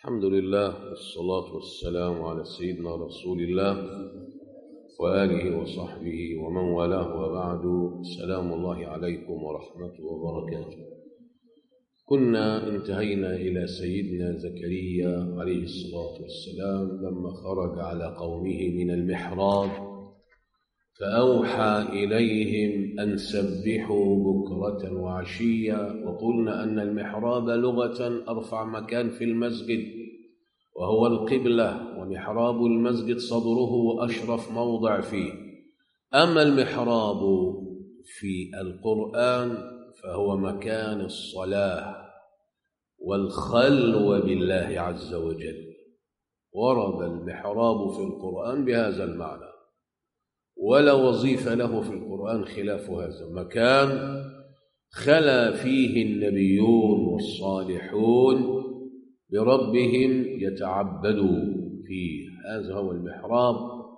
الحمد لله والصلاة والسلام على سيدنا رسول الله وآله وصحبه ومن والاه، وبعد. سلام الله عليكم ورحمته وبركاته. كنا انتهينا إلى سيدنا زكريا عليه الصلاة والسلام لما خرج على قومه من المحراب فأوحى إليهم أن سبحوا بكرة وعشيا. وقلنا أن المحراب لغة أرفع مكان في المسجد وهو القبلة، ومحراب المسجد صدره وأشرف موضع فيه. أما المحراب في القرآن فهو مكان الصلاة والخلوة بالله عز وجل. ورد المحراب في القرآن بهذا المعنى، ولا وظيفة له في القرآن خلاف هذا، مكان خلا فيه النبيون والصالحون بربهم يتعبدوا فيه. هذا هو المحراب.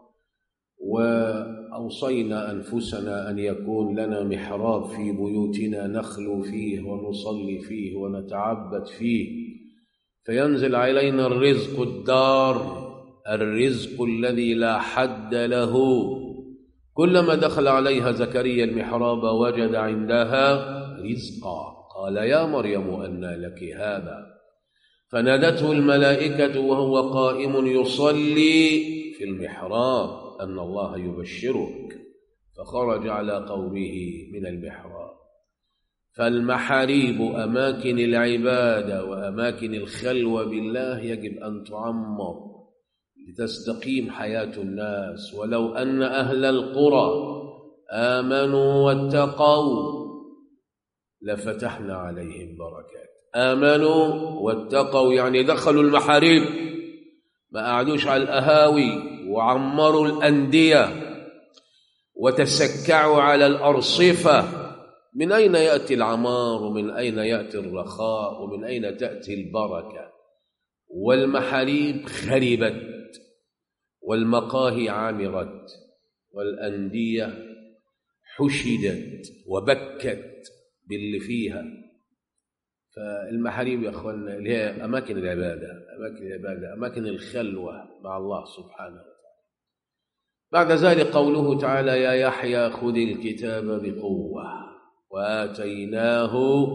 وأوصينا أنفسنا أن يكون لنا محراب في بيوتنا نخلو فيه ونصلي فيه ونتعبد فيه، فينزل علينا الرزق الدار، الرزق الذي لا حد له. كلما دخل عليها زكريا المحراب وجد عندها رزقا. قال يا مريم أنى لك هذا؟ فنادته الملائكة وهو قائم يصلي في المحراب أن الله يبشرك، فخرج على قومه من المحراب. فالمحاريب أماكن العبادة وأماكن الخلوة بالله يجب أن تعمر لتستقيم حياة الناس. ولو أن أهل القرى آمنوا واتقوا لفتحنا عليهم بركات. آمنوا واتقوا يعني دخلوا المحاريب، ما قعدوش على الأهاوي وعمروا الأندية وتسكعوا على الأرصفة. من أين يأتي العمار ومن أين يأتي الرخاء ومن أين تأتي البركة؟ والمحاريب خربت والمقاهي عامرت والأندية حشدت وبكت باللي فيها. فالمحاريب يا أخوانا اللي هي أماكن العبادة، أماكن الخلوة مع الله سبحانه وتعالى. بعد ذلك قوله تعالى يا يحيى خذ الكتاب بقوة وآتيناه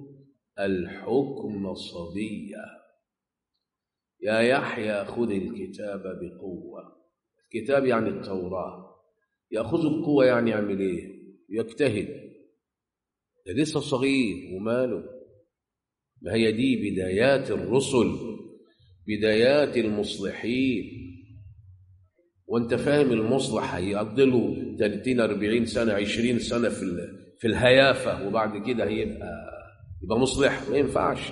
الحكم صبيا. يا يحيى خذ الكتاب بقوة. الكتاب يعني التوراة. يأخذ بقوة يعني يعمل إيه؟ يجتهد. ده لسه صغير وماله. ما هي دي بدايات الرسل، بدايات المصلحين. وانت فاهم المصلح هيقضي له 30-40 سنة 20 سنة في الهيافة، وبعد كده يبقى مصلح؟ ما ينفعش.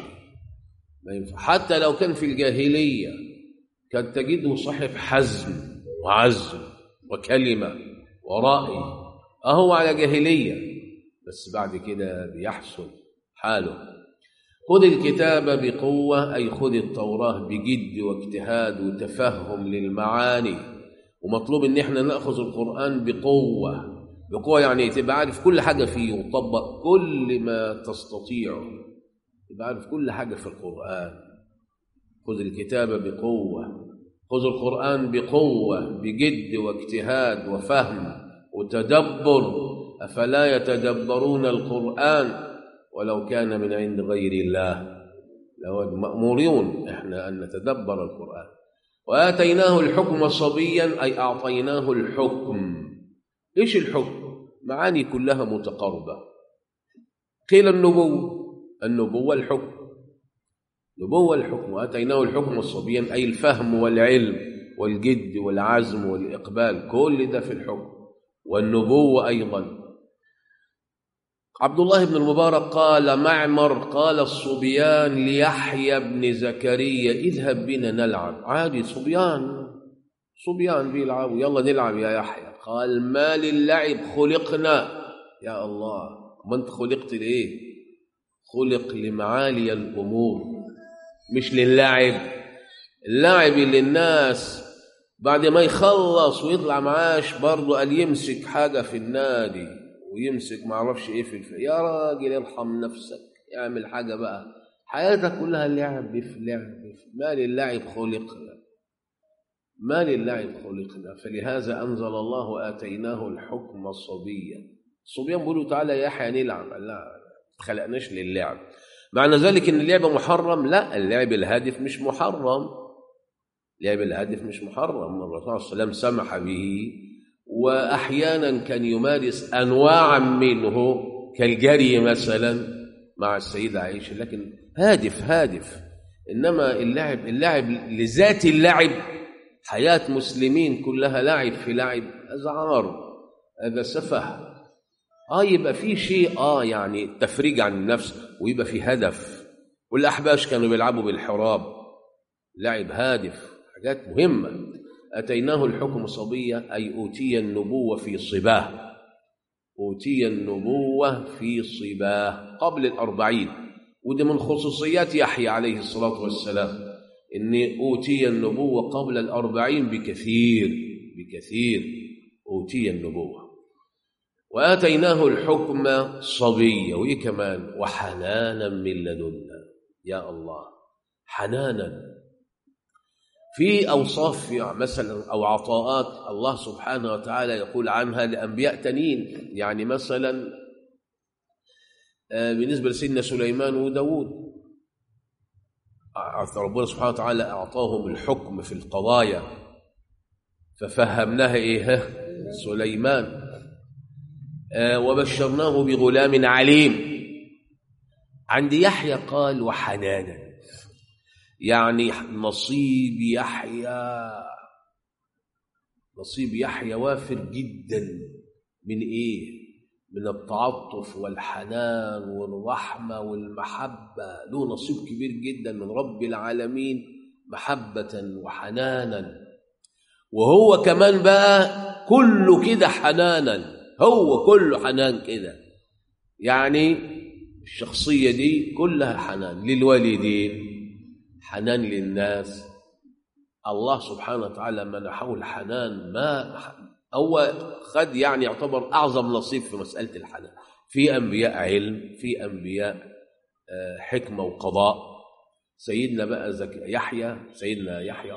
حتى لو كان في الجاهلية كان تجده صاحب حزم وعزم وكلمة ورأي، أهو على جاهلية، بس بعد كده بيحسن حاله. خذ الكتاب بقوة أي خذ التوراة بجد واجتهاد وتفهم للمعاني. ومطلوب ان احنا نأخذ القرآن بقوة يعني تبقى عارف كل حاجة فيه وطبق كل ما تستطيعه، تبقى عارف كل حاجة في القرآن. خذ الكتاب بقوة، خذ القرآن بقوة بجد واجتهاد وفهم وتدبر. أفلا يتدبرون القرآن ولو كان من عند غير الله لو مأمورون احنا أن نتدبر القرآن. وآتيناه الحكم صبيا أي أعطيناه الحكم. إيش الحكم؟ معاني كلها متقاربة. قيل النبوة الحكم، نبوة الحكم. وآتيناه الحكم صبيا أي الفهم والعلم والجد والعزم والإقبال، كل ده في الحكم. والنبوة أيضا. عبد الله بن المبارك قال معمر قال الصبيان ليحيى بن زكريا اذهب بنا نلعب. عادي، صبيان بيلعبوا، يلا نلعب يا يحيى. قال ما للعب خلقنا. يا الله، ما انت خلقت لإيه؟ خلق لمعالي الأمور مش للعب. اللعب اللي الناس بعد ما يخلص ويطلع معاش برضه قال يمسك حاجة في النادي ويمسك ما اعرفش ايه يا راجل ارحم نفسك، اعمل حاجه بقى، حياتك كلها لعب في لعب. ما للعب خلقنا، ما للعب خلقنا. فلهذا أنزل الله وآتيناه الحكم صبيا. الصبيان بيقولوا تعالى يا يحيى نلعب، لا خلقناش للعب. معنى ذلك ان اللعب محرم؟ لا، اللعب الهادف مش محرم. لعب الهادف مش محرم، الرسول صلى الله عليه وسلم سمح به، وأحيانا كان يمارس أنواعا منه كالجري مثلا مع السيدة عائشة، لكن هادف. إنما اللعب لذات اللعب، حياة مسلمين كلها لعب في لعب، هذا عار، هذا سفه. يبقى في شيء يعني تفريج عن النفس، ويبقى في هدف. والأحباش كانوا بيلعبوا بالحراب، لعب هادف، حاجات مهمة. أتيناه الحكم صبيا، أي أوتي النبوة في صباه، أوتي النبوة في صباه قبل 40. ودي من خصوصيات يحيى عليه الصلاة والسلام، إن أوتي النبوة قبل 40 بكثير أوتي النبوة. وآتيناه الحكم صبيا، وإيه كمان؟ وحنانا من لدنا. يا الله، حنانا. في أوصاف مثلا أو عطاءات الله سبحانه وتعالى يقول عنها لأنبياء تانيين. يعني مثلا بالنسبة لسيدنا سليمان وداود، ربنا سبحانه وتعالى أعطاهم الحكم في القضايا، ففهمناها سليمان. وبشرناه بغلام عليم. عند يحيى قال وحنانا، يعني نصيب يحيى وافر جدا من ايه؟ من التعاطف والحنان والرحمة والمحبة. له نصيب كبير جدا من رب العالمين، محبة وحنانا. وهو كمان بقى كله كده حنانا، هو كله حنان كده. يعني الشخصية دي كلها حنان للوالدين، حنان للناس. الله سبحانه وتعالى منحه الحنان، ما هو خد يعني يعتبر أعظم نصيب في مسألة الحنان. في أنبياء علم، في أنبياء حكمة وقضاء. سيدنا بقى سيدنا يحيى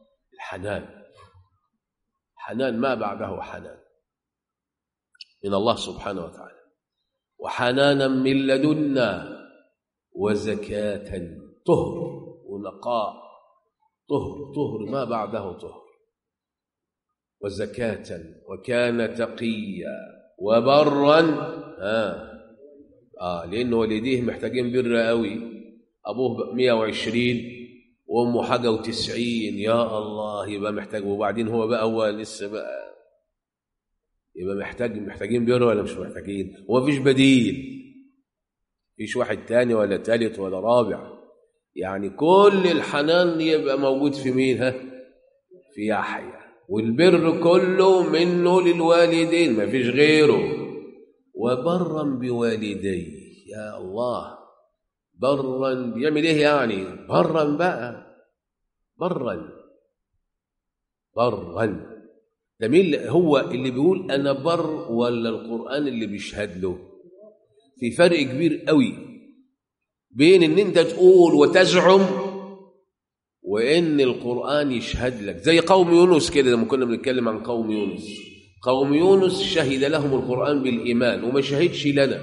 الحنان ما بعده حنان من الله سبحانه وتعالى. وحنانا من لدنا، وزكاة، طهر ونقاء، طهر ما بعده طهر، وزكاة، وكان تقيا وبرا. لأن والديه محتاجين بر قوي. أبوه 120 وأمه حاجة و90، يا الله، يبقى محتاج. وبعدين هو لسه بقى، يبقى محتاجين بر ولا مش محتاجين؟ ومفيش بديل، مفيش واحد تاني ولا تالت ولا رابع. يعني كل الحنان يبقى موجود في مين؟ في يحيى. والبر كله منه للوالدين، مفيش غيره. وبرا بوالديه، يا الله، برا بيعمل ايه يعني؟ برا بقى، برا ده مين هو اللي بيقول انا بر، ولا القرآن اللي بيشهد له؟ في فرق كبير قوي بين ان انت تقول وتزعم، وان القرآن يشهد لك. زي قوم يونس كده، لما كنا بنتكلم عن قوم يونس شهد لهم القرآن بالإيمان، وما شهدش لنا،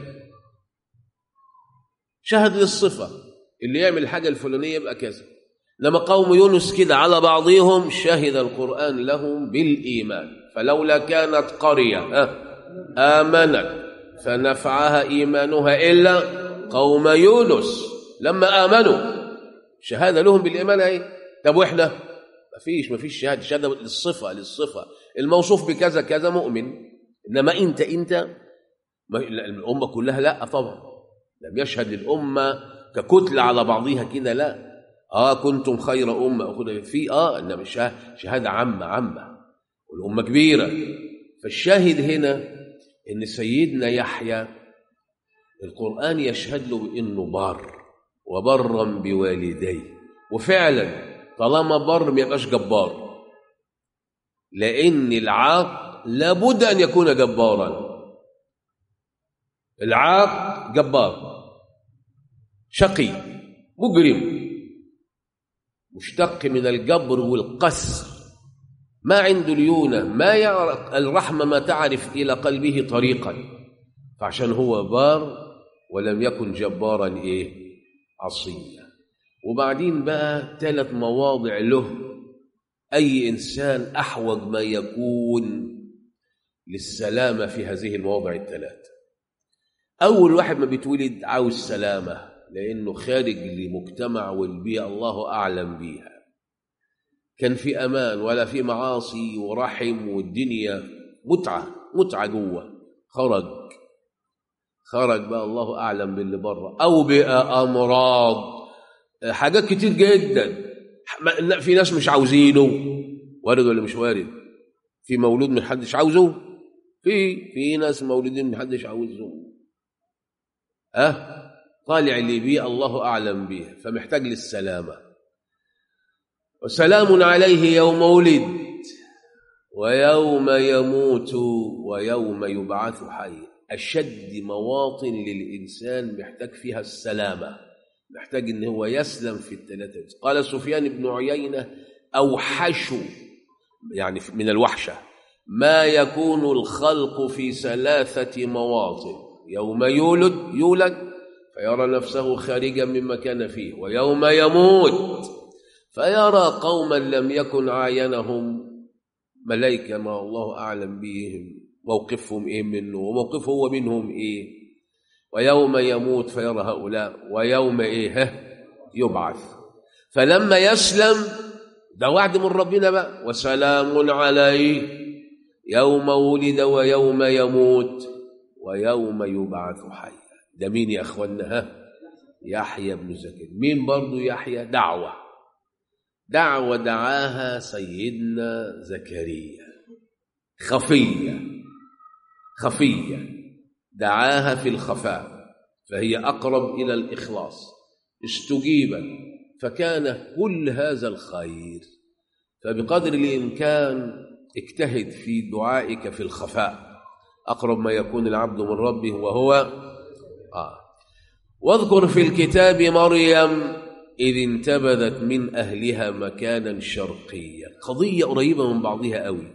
شهد للصفة، اللي يعمل الحاجة الفلانية يبقى كذا. لما قوم يونس كده على بعضهم شهد القرآن لهم بالإيمان. فلولا كانت قرية آمنت فنفعها إيمانها إلا قوم يونس لما آمنوا، شهادة لهم بالإيمان أي. طب وإحنا مفيش شهادة للصفة الموصوف بكذا كذا مؤمن. إنما أنت الأمة كلها لا طبعا، لم يشهد الأمة ككتلة على بعضها كده، لا. كنتم خير أمة في إنما شهادة عامة، والأمة كبيرة. فالشاهد هنا إن سيدنا يحيى القرآن يشهد له بإنه بار، وبرا بوالديه. وفعلا طالما بر ما يبقاش جبار، لأن العاق لابد أن يكون جبارا. العاق جبار شقي، مجرم، مشتق من الجبر والقسر، ما عنده ليونة، ما يعرف الرحمة، ما تعرف إلى قلبه طريقا، فعشان هو بار ولم يكن جبارا عصيا. وبعدين بقى 3 مواضع له أي إنسان أحوج ما يكون للسلامة في هذه المواضع ال3. أول واحد ما بيتولد عاوز سلامة، لأنه خارج لمجتمع والبيئة الله أعلم بيها، كان في أمان ولا في معاصي ورحم والدنيا متعة جوه، خرج بقى الله أعلم باللي بره، أو بقى أمراض، حاجات كتير جدا. في ناس مش عاوزينه، وارد ولا مش وارد؟ في مولود من حدش عاوزه، في ناس مولودين من حدش عاوزه، طالع اللي بيه الله أعلم به، فمحتاج للسلامة. وسلام عليه يوم ولد ويوم يموت ويوم يبعث حي. أشد مواطن للإنسان محتاج فيها السلامة، محتاج إن هو يسلم في ال3. قال سفيان بن عيينة: أوحش، يعني من الوحشة، ما يكون الخلق في 3 مواطن: يوم يولد فيرى نفسه خارجا مما كان فيه، ويوم يموت فيرى قوما لم يكن عاينهم ملائكة ما الله أعلم بهم موقفهم منه وموقفه هو منهم ويوم يموت فيرى هؤلاء، ويوم يبعث. فلما يسلم ده وعد من ربنا بقى: وسلام عليه يوم ولد ويوم يموت ويوم يبعث حيا. ده مين يا أخوانا؟ يحيى بن زكريا. مين برضو يحيى؟ دعوة دعاها سيدنا زكريا، خفية، دعاها في الخفاء، فهي أقرب إلى الإخلاص، استجيبت، فكان كل هذا الخير. فبقدر الإمكان اجتهد في دعائك في الخفاء، أقرب ما يكون العبد من ربه وهو واذكر في الكتاب مريم إذ انتبذت من أهلها مكانا شرقيا. قضية قريبة من بعضها قوي.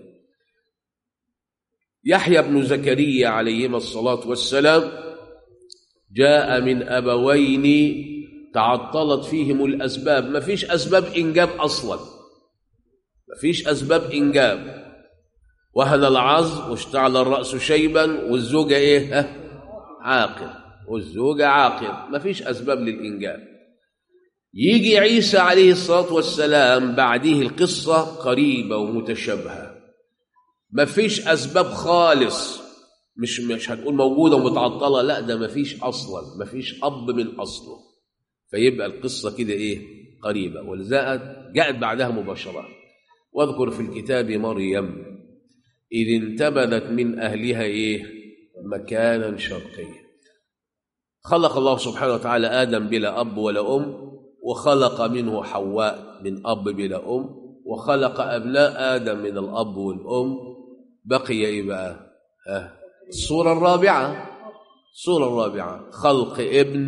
يحيى بن زكريا عليهما الصلاة والسلام جاء من أبوين تعطلت فيهم الأسباب، ما فيش أسباب إنجاب أصلا، ما فيش أسباب إنجاب. وهن العظم واشتعل الرأس شيبا والزوجة عاقر، والزوجة عاقر، ما فيش أسباب للإنجاب. يجي عيسى عليه الصلاة والسلام بعده القصة قريبة ومتشابهة، ما فيش أسباب خالص، مش هنقول موجودة ومتعطلة، لا، ده ما فيش أصلا، ما فيش أب من أصله، فيبقى القصة كده قريبة. ولذلك جاءت بعدها مباشرة: واذكر في الكتاب مريم إذ انتبذت من أهلها مكانا شرقيا. خلق الله سبحانه وتعالى آدم بلا أب ولا أم، وخلق منه حواء من أب بلا أم، وخلق أبناء آدم من الأب والأم. بقي بقى الصورة الرابعة خلق ابن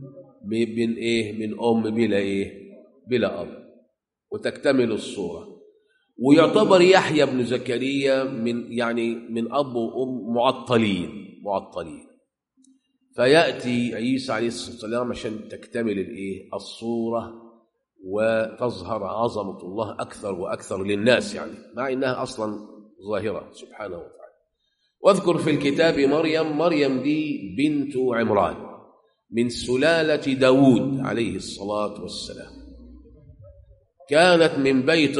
من أم بلا أب، وتكتمل الصورة. ويعتبر يحيى بن زكريا من أب وأم معطلين. فيأتي عيسى عليه الصلاة والسلام عشان تكتمل الصورة وتظهر عظمة الله أكثر وأكثر للناس، مع إنها أصلا ظاهرة سبحانه وتعالى. واذكر في الكتاب مريم دي بنت عمران من سلالة داود عليه الصلاة والسلام، كانت من بيت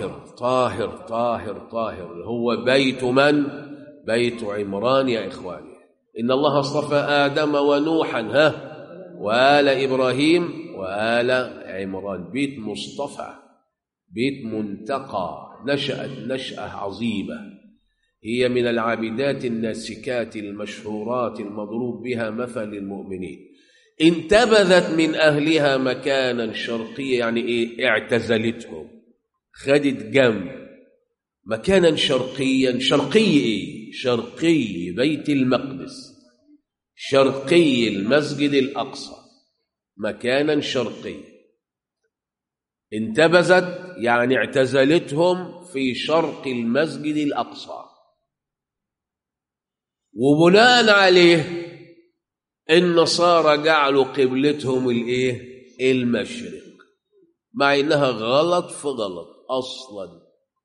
طاهر هو بيت من؟ بيت عمران يا إخواني. إن الله اصطفى آدم ونوحا وآل إبراهيم وآل عمران، بيت مصطفى، بيت منتقى، نشأت نشأة عظيمة، هي من العابدات الناسكات المشهورات المضروب بها مثل للمؤمنين. انتبذت من أهلها مكانا شرقيا، اعتزلتهم، خدت جنب. مكانا شرقيا، شرقي بيت المقدس، شرقي المسجد الأقصى، مكانا شرقيا. انتبذت يعني اعتزلتهم في شرق المسجد الأقصى، وبناء عليه النصارى جعلوا قبلتهم المشرق، مع إنها غلط في غلط أصلا.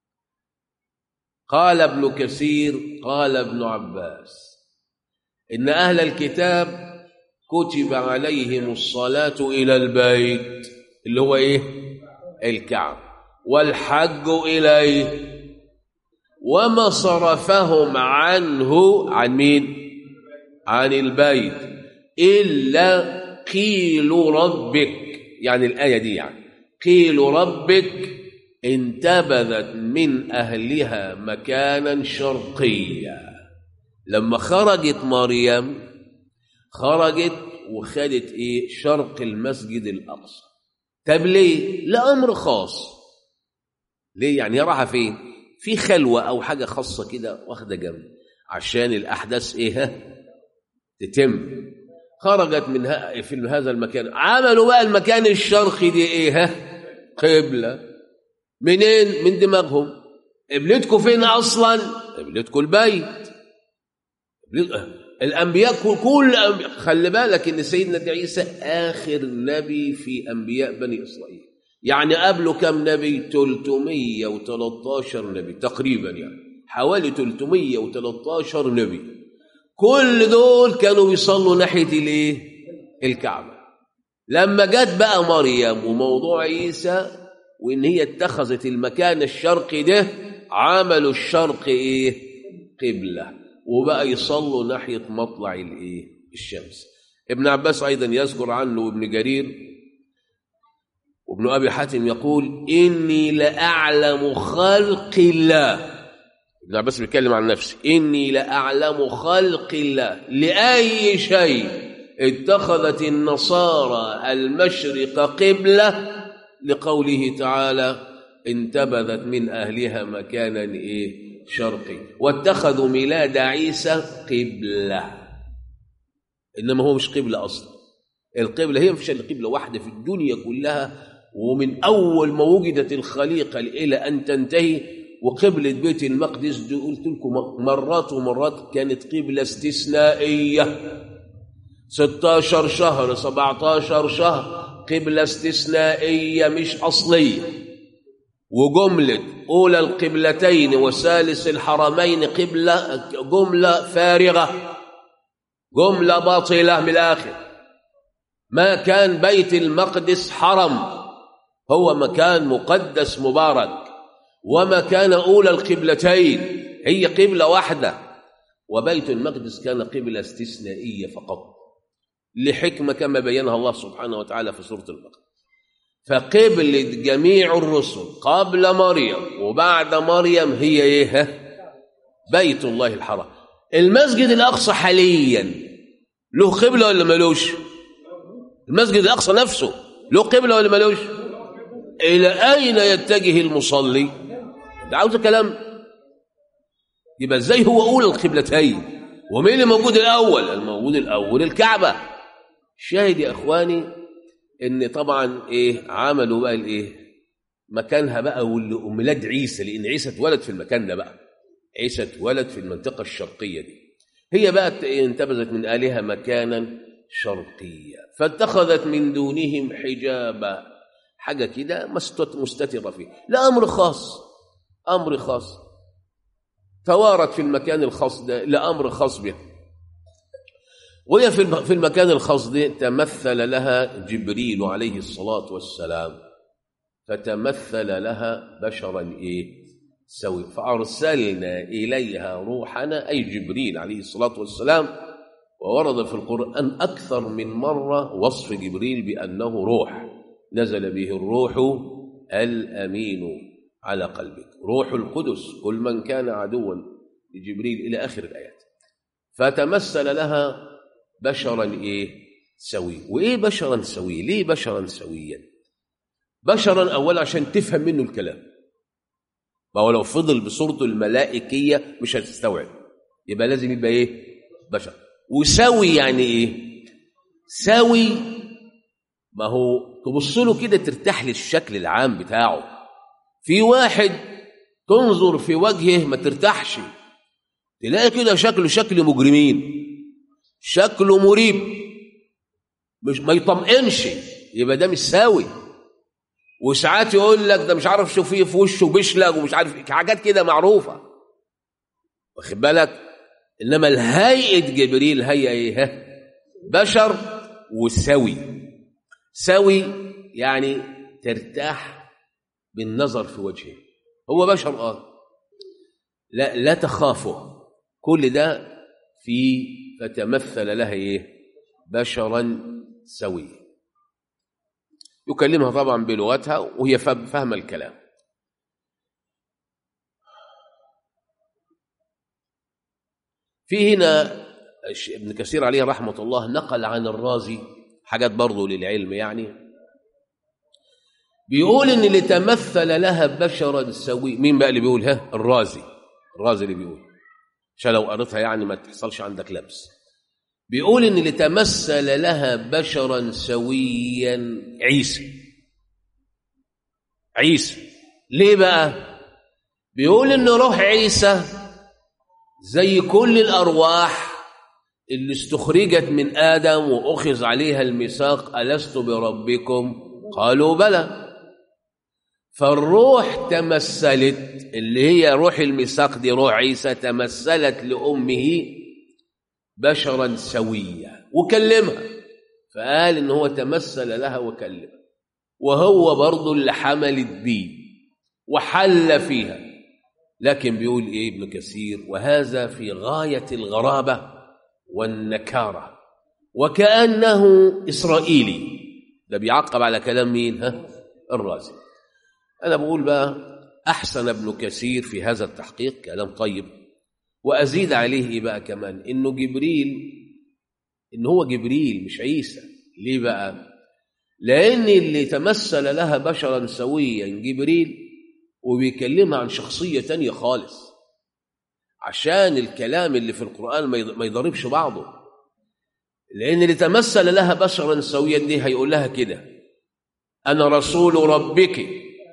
قال ابن كثير قال ابن عباس إن أهل الكتاب كتب عليهم الصلاة إلى البيت اللي هو الكعب، والحج إليه، وما صرفهم عنه عن مين؟ عن البيت إلا قيل ربك، يعني الآية دي يعني قيل ربك انتبذت من أهلها مكانا شرقيا. لما خرجت مريم خرجت وخدت شرق المسجد الأقصى. طب ليه؟ لأمر خاص. ليه يعني؟ راحة فين؟ في خلوة أو حاجة خاصة كده واخدة جنب عشان الأحداث تتم. خرجت في هذا المكان، عملوا بقى المكان الشرقي دي قبلة. منين؟ من دماغهم. قبلتكم فين أصلا؟ قبلتكم البيت. الأنبياء كل خلي بالك إن سيدنا عيسى آخر نبي في أنبياء بني إسرائيل، يعني قبله كم نبي؟ 313 نبي تقريبا، يعني حوالي 313 نبي. كل دول كانوا بيصلوا ناحية الكعبة. لما جت بقى مريم وموضوع عيسى وإن هي اتخذت المكان الشرقي ده، عملوا الشرق قبلة، وبقى يصلوا ناحية مطلع الشمس. ابن عباس أيضا يذكر عنه، وابن جرير وابن أبي حاتم يقول إني لأعلم خلق الله. ابن عباس بيتكلم عن نفسه، إني لأعلم خلق الله لأي شيء اتخذت النصارى المشرق قبلة، لقوله تعالى انتبذت من أهلها مكانا شرقي، واتخذوا ميلاد عيسى قبلة. إنما هو مش قبلة أصلا. القبلة هي مفيش إلا قبلة واحدة في الدنيا كلها، ومن أول ما وجدت الخليقة إلى أن تنتهي. وقبلة بيت المقدس دي قلت لكم مرات ومرات كانت قبلة استثنائية، 16 شهر 17 شهر قبلة استثنائية مش أصلية. وجملة أولى القبلتين وثالث الحرمين قبلة جملة فارغة، جملة باطلة من الآخر. ما كان بيت المقدس حرم، هو مكان مقدس مبارك، وما كان أولى القبلتين، هي قبلة واحدة. وبيت المقدس كان قبلة استثنائية فقط لحكمة كما بينها الله سبحانه وتعالى في سورة البقرة. فقبلة جميع الرسل قبل مريم وبعد مريم هي بيت الله الحرام. المسجد الأقصى حاليا له قبلة ولا ملوش؟ المسجد الأقصى نفسه له قبلة ولا ملوش؟ إلى أين يتجه المصلي؟ ده عاوز كلام. يبقى ازاي هو أولى القبلتين؟ ومين اللي موجود الأول؟ الموجود الأول الكعبة. شاهد يا إخواني إن طبعا عملوا بقى مكانها بقى وميلاد عيسى، لأن عيسى اتولد في المكان ده بقى. عيسى اتولد في المنطقة الشرقية دي، هي بقى انتبذت من آلهة مكانا شرقيا، فاتخذت من دونهم حجابا، حاجة كده مستترة فيه، لا أمر خاص، أمر خاص توارت في المكان الخاص ده لأمر خاص به. وهي في المكان الخاص ده تمثل لها جبريل عليه الصلاة والسلام، فتمثل لها بشرا سوي، فأرسلنا إليها روحنا، أي جبريل عليه الصلاة والسلام. وورد في القرآن أكثر من مرة وصف جبريل بأنه روح، نزل به الروح الأمين على قلبك، روح القدس، كل من كان عدوا لجبريل إلى آخر الآيات. فتمثل لها بشرا سوي. وإيه بشرا سوي؟ ليه بشرا سويا؟ بشرا أولا عشان تفهم منه الكلام، ما هو لو فضل بصورته الملائكية مش هتستوعب، يبقى لازم يبقى بشر. وسوي يعني سوي ما هو تبص له كده ترتاح للشكل العام بتاعه. في واحد تنظر في وجهه ما ترتاحش، تلاقي كده شكله شكل مجرمين، شكله مريب، مش ما يطمئنش، يبقى ده مش ساوي. وساعات يقول لك ده مش عارف شو فيه في وشه بيشلق ومش عارف حاجات كده معروفه، واخد بالك. انما الهيئه جبريل هي ايه؟ بشر وسوي. سوي يعني ترتاح بالنظر في وجهه، هو بشر لا تخافه. كل ده في فتمثل لها ايه؟ بشرا سويا. يكلمها طبعا بلغتها وهي فاهمه الكلام. في هنا ابن كثير عليه رحمه الله نقل عن الرازي حاجات برضه للعلم، يعني بيقول ان اللي تمثل لها بشرا سويا. مين بقى اللي بيقول؟ الرازي اللي بيقول، عشان لو قريتها يعني ما تحصلش عندك لبس. بيقول ان اللي تمثل لها بشرا سويا عيسى. ليه بقى؟ بيقول ان روح عيسى زي كل الارواح اللي استخرجت من آدم وأخذ عليها الميثاق ألست بربكم قالوا بلى. فالروح تمثلت، اللي هي روح الميثاق دي روح عيسى، تمثلت لأمه بشرا سويا وكلمها، فقال إن هو تمثل لها وكلمها، وهو برضو اللي حملت بيه وحل فيها. لكن بيقول إيه ابن كثير؟ وهذا في غاية الغرابة والنكارة، وكأنه إسرائيلي. ده بيعقب على كلام مين؟ الرازي. أنا بقول بقى أحسن ابن كثير في هذا التحقيق كلام طيب، وأزيد عليه إيه بقى كمان؟ إنه هو جبريل مش عيسى. ليه بقى؟ لأن اللي تمثل لها بشرا سويا جبريل، وبيكلمها عن شخصية تانية خالص، عشان الكلام اللي في القرآن ما يضربش بعضه. لأن اللي تمثل لها بشرا سويا دي هيقول لها كده أنا رسول ربك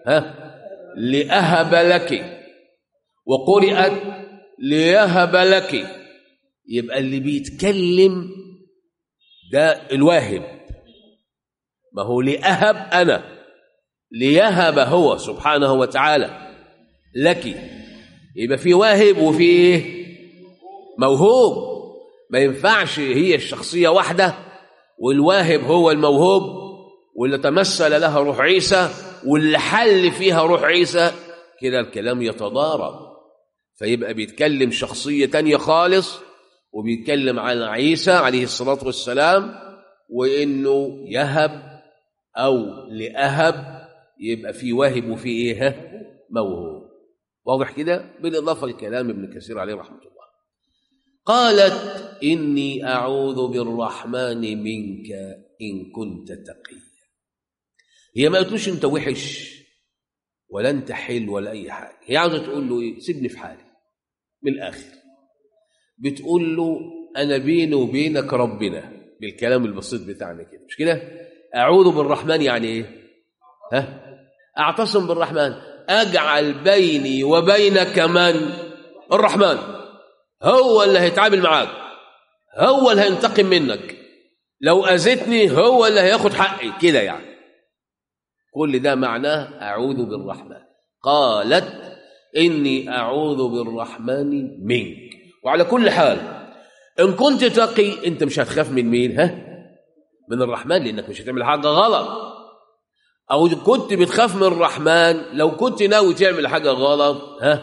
لأهب لك، وقرئت ليهب لك. يبقى اللي بيتكلم ده الواهب، ما هو لأهب أنا، ليهب هو سبحانه وتعالى لك. يبقى في واهب وفي موهوب، ما ينفعش هي الشخصية واحدة والواهب هو الموهوب، واللي تمثل لها روح عيسى واللي حل فيها روح عيسى، كده الكلام يتضارب. فيبقى بيتكلم شخصية تانية خالص، وبيتكلم عن عيسى عليه الصلاة والسلام، وإنه يهب أو لأهب، يبقى في واهب وفي إيه؟ موهوب. واضح كده؟ بالإضافة لكلام ابن كثير عليه رحمة الله. قالت إني أعوذ بالرحمن منك إن كنت تقيا. هي ما قلتلوش أنت وحش ولا أنت حلو ولا أي حاجة، هي عاوزة تقول له إيه؟ سيبني في حالي. من الآخر بتقول له أنا بيني وبينك ربنا، بالكلام البسيط بتاعنا كده، مش كده؟ أعوذ بالرحمن يعني إيه؟ أعتصم بالرحمن، أجعل بيني وبينك من؟ الرحمن، هو اللي هيتعامل معاك، هو اللي هينتقم منك، لو أذيتني هو اللي هياخد حقي كده. يعني كل ده معناه أعوذ بالرحمن. قالت إني أعوذ بالرحمن منك. وعلى كل حال إن كنت تقي أنت مش هتخاف من مين؟ من الرحمن، لأنك مش هتعمل حاجة غلط. أو كنت بتخاف من الرحمن لو كنت ناوي تعمل حاجة غلط.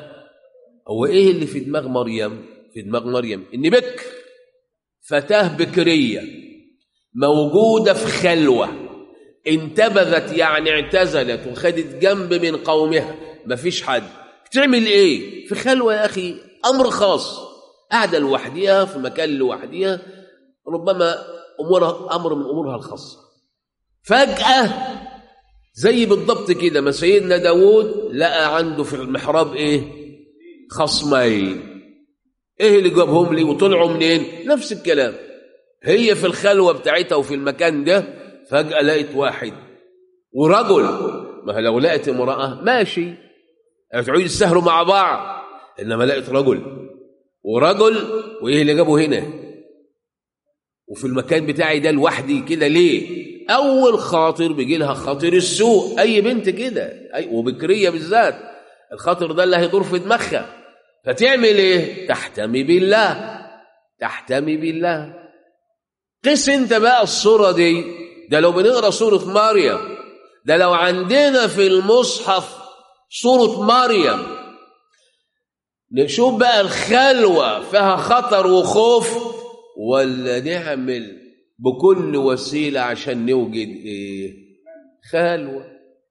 هو إيه اللي في دماغ مريم؟ في دماغ مريم إن بكر، فتاة بكرية موجودة في خلوة، انتبذت يعني اعتزلت وخدت جنب من قومها، مفيش حد، تعمل إيه؟ في خلوة يا أخي، أمر خاص، قاعدة لوحديها في مكان لوحديها، ربما أمورها أمر من أمورها الخاصة. فجأة زي بالضبط كده ما سيدنا داود لقى عنده في المحراب إيه؟ خصمين. إيه اللي جابهم لي وطلعوا منين؟ نفس الكلام، هي في الخلوة بتاعتها وفي المكان ده فجأة لقيت واحد ورجل. ما لو لقيت امرأة ماشي هتعود يسهروا مع بعض، إنما لقيت رجل ورجل، وإيه اللي جابه هنا وفي المكان بتاعي ده لوحدي كده ليه؟ أول خاطر بيجي لها خاطر السوء، أي بنت كده وبكرية بالذات الخاطر ده اللي هيدور في دماغها، فتعمل إيه؟ تحتمي بالله، تحتمي بالله. قس انت بقى الصورة دي، ده لو بنقرأ سورة مريم، ده لو عندنا في المصحف سورة مريم نشوف بقى الخلوة فيها خطر وخوف، ولا نعمل بكل وسيلة عشان نوجد ايه؟ خلوة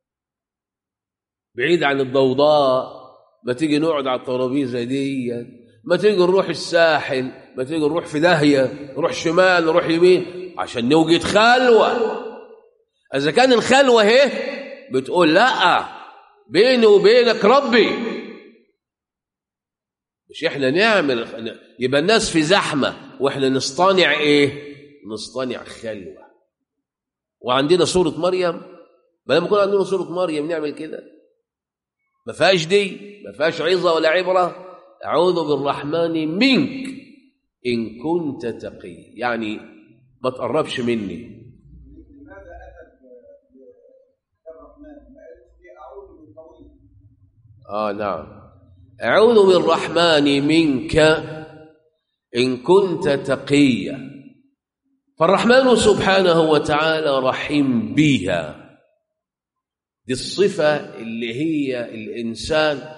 بعيد عن الضوضاء. ما تيجي نقعد على الترابيزة دي، ما تيجي نروح الساحل، ما تيجي نروح في داهية، نروح شمال نروح يمين عشان نوجد خلوة. إذا كان الخلوة هي بتقول لا بيني وبينك ربي، مش احنا نعمل يبقى الناس في زحمة واحنا نصطنع ايه؟ نصطنع خلوة. وعندنا سورة مريم، ما لما يكون عندنا سورة مريم نعمل كده، ما فيهاش دي، ما فيهاش عظة ولا عبرة. أعوذ بالرحمن منك إن كنت تقي، يعني ما تقربش مني. نعم، أعوذ بالرحمن منك إن كنت تقيا. فالرحمن سبحانه وتعالى رحيم بها، دي الصفة اللي هي الإنسان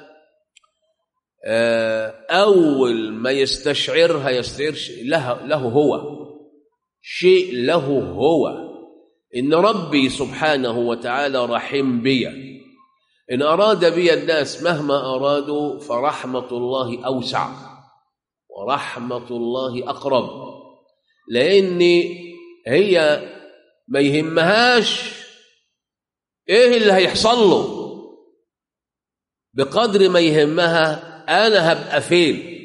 أول ما يستشعرها يستشعر له هو شيء، له هو إن ربي سبحانه وتعالى رحيم بي. إن أراد بي الناس مهما أرادوا فرحمة الله أوسع ورحمة الله أقرب، لأن هي ما يهمهاش إيه اللي هيحصل له بقدر ما يهمها أنا هبقى فين.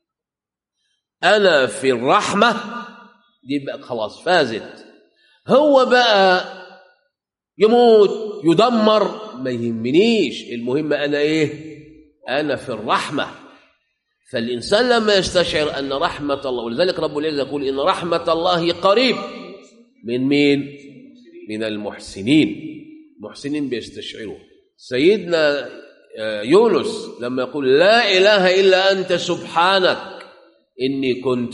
أنا في الرحمة دي بقى خلاص فازت. هو بقى يموت يدمر ما يهمنيش، المهم أنا إيه؟ أنا في الرحمة. فالإنسان لما يستشعر أن رحمة الله، ولذلك رب العزة يقول إن رحمة الله قريب من مين؟ من المحسنين. المحسنين بيستشعروا. سيدنا يونس لما يقول لا إله إلا أنت سبحانك إني كنت،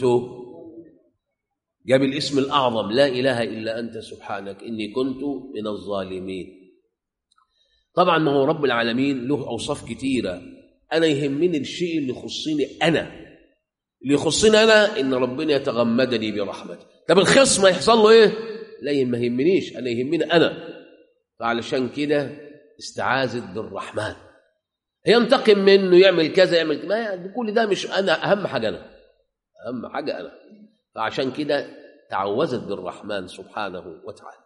جاب الاسم الأعظم لا إله إلا أنت سبحانك إني كنت من الظالمين. طبعا ما هو رب العالمين له أوصاف كتيرة، أنا يهمني الشيء اللي يخصني أنا، اللي يخصني أنا إن ربنا يتغمدني برحمته. طب الخصم يحصل له إيه؟ لا ما يهمنيش، أنا يهمني أنا. فعلشان كده استعاذت بالرحمن، ينتقم منه يعمل كذا يعمل كذا، ما كل ده مش أنا، أهم حاجة أنا، أهم حاجة أنا. فعشان كده تعوذت بالرحمن سبحانه وتعالى.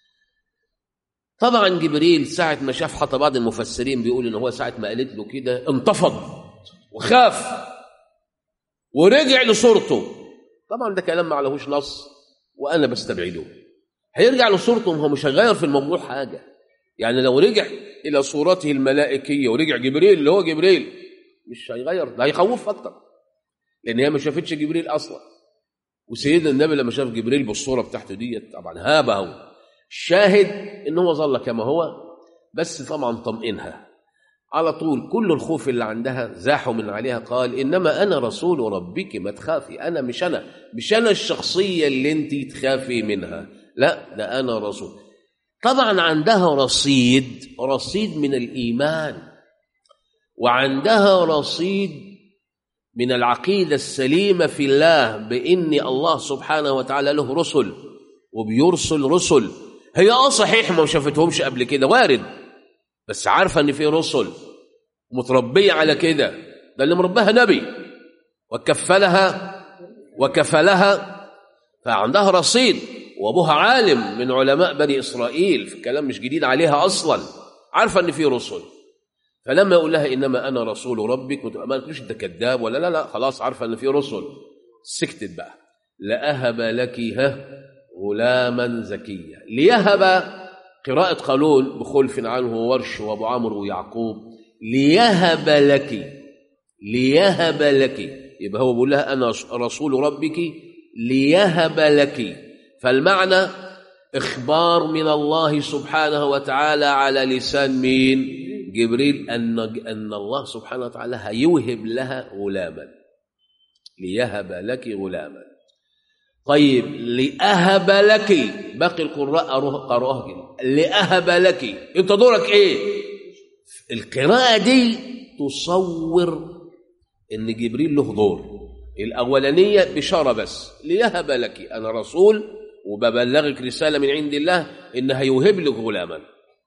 طبعا جبريل ساعة ما شاف، حتى بعض المفسرين بيقول إن هو ساعة ما قالت له كده انتفض وخاف ورجع لصورته. طبعا ده كلام ما عليهوش نص وأنا بستبعده. هيرجع لصورته، هو مش هيغير في الموضوع حاجة. يعني لو رجع إلى صورته الملائكية ورجع جبريل اللي هو جبريل مش هيغير، ده هيخوف أكتر، لأن هي ما شافتش جبريل أصلا. وسيدنا النبي لما شاف جبريل بالصورة بتاعته دي طبعا هابه. الشاهد إنه ظل كما هو، بس طبعا طمئنها على طول. كل الخوف اللي عندها زاحوا من عليها، قال إنما أنا رسول ربك ما تخافي. أنا مش أنا الشخصية اللي أنت تخافي منها، لا ده أنا رسول. طبعا عندها رصيد من الإيمان، وعندها رصيد من العقيدة السليمة في الله، بإن الله سبحانه وتعالى له رسل وبيرسل رسل. هي صحيح ما شافتهمش قبل كده، وارد، بس عارفة ان في رسل متربية على كده. ده اللي مربها نبي وكفلها، فعندها رصيد. وابوها عالم من علماء بني إسرائيل، في كلام مش جديد عليها أصلا، عارفة ان في رسل. فلما يقول لها إنما أنا رسول ربك، ما تقولش أنت كذاب ولا لا، خلاص عارفة ان في رسل. سكتت بقى. لأهب لك غلاما زكيا. ليهب قراءة قالون بخلف عنه ورش وابو عمرو ويعقوب، ليهب لك، ليهب لك، يبقى هو بيقول لها أنا رسول ربك ليهب لك. فالمعنى إخبار من الله سبحانه وتعالى على لسان مين؟ جبريل، أن الله سبحانه وتعالى هيوهب لها غلاما، ليهب لك غلاما. طيب لأهب لك، باقي القراء قرأوها كده، لأهب لك، أنت دورك إيه؟ القراءة دي تصور إن جبريل له دور. الأولانية بشارة بس، ليهب لك، أنا رسول وببلغك رسالة من عند الله إن هيوهب لك غلاما.